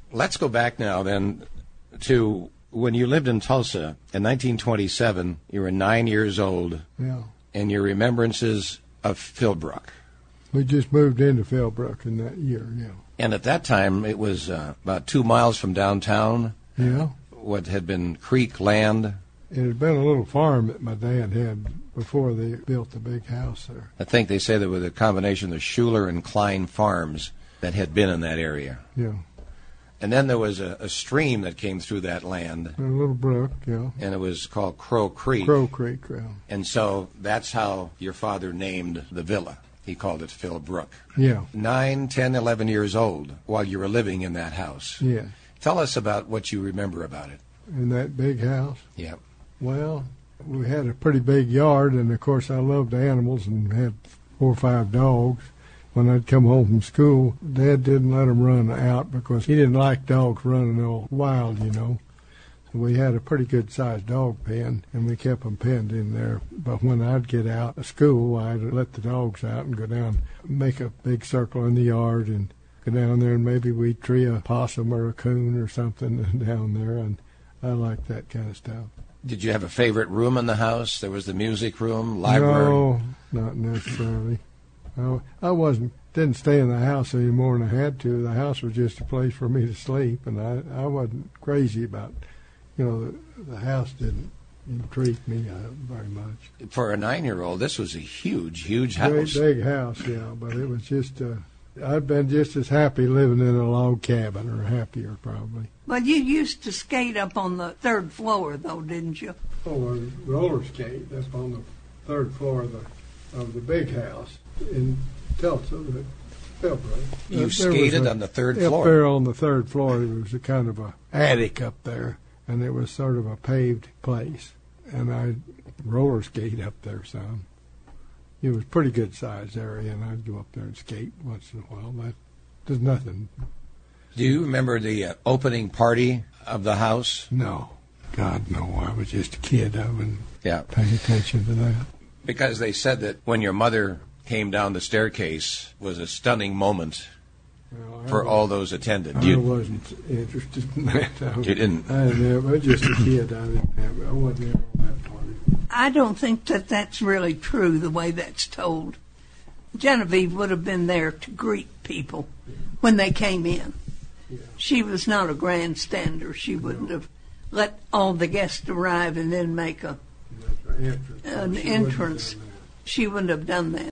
Let's go back now then to when you lived in Tulsa in 1927. You were 9 years old. Yeah. And your remembrances of Philbrook. We just moved into Philbrook in that year, yeah. And at that time, it was about 2 miles from downtown. Yeah. What had been creek land. It had been a little farm that my dad had before they built the big house there. I think they say there was a combination of Schuler and Klein farms that had been in that area. Yeah. And then there was a stream that came through that land. A little brook, yeah. And it was called Crow Creek. Crow Creek, yeah. And so that's how your father named the villa. He called it Philbrook. Yeah. 9, 10, 11 years old while you were living in that house. Yeah. Tell us about what you remember about it. In that big house? Yeah. Well, we had a pretty big yard, and of course I loved animals and had 4 or 5 dogs. When I'd come home from school, Dad didn't let them run out because he didn't like dogs running all wild, you know. So we had a pretty good-sized dog pen, and we kept them penned in there. But when I'd get out of school, I'd let the dogs out and go down, make a big circle in the yard, and go down there, and maybe we'd tree a possum or a coon or something down there, and I liked that kind of stuff. Did you have a favorite room in the house? There was the music room, library? No, not necessarily. Didn't stay in the house any more than I had to. The house was just a place for me to sleep, and I wasn't crazy about, the house didn't intrigue me very much. For a 9-year-old, this was a huge, huge house. Big house, yeah, but it was just, I'd been just as happy living in a log cabin, or happier probably. Well, you used to skate up on the 3rd floor, though, didn't you? Oh, roller skate up on the 3rd floor of the big house in Tulsa, Philbrook. You skated on the 3rd floor? Up there on the 3rd floor, there was a kind of a attic up there, and it was sort of a paved place. And I'd roller skate up there some. It was a pretty good sized area, and I'd go up there and skate once in a while. There's nothing. Do you remember the opening party of the house? No. God, no. I was just a kid. I wouldn't pay attention to that. Because they said that when your mother came down the staircase was a stunning moment for all those attended. I wasn't interested in that. You didn't? I was just a kid. I wasn't there on that party. I don't think that that's really true, the way that's told. Genevieve would have been there to greet people when they came in. Yeah. She was not a grandstander. She wouldn't have let all the guests arrive and then make an entrance. She wouldn't have done that.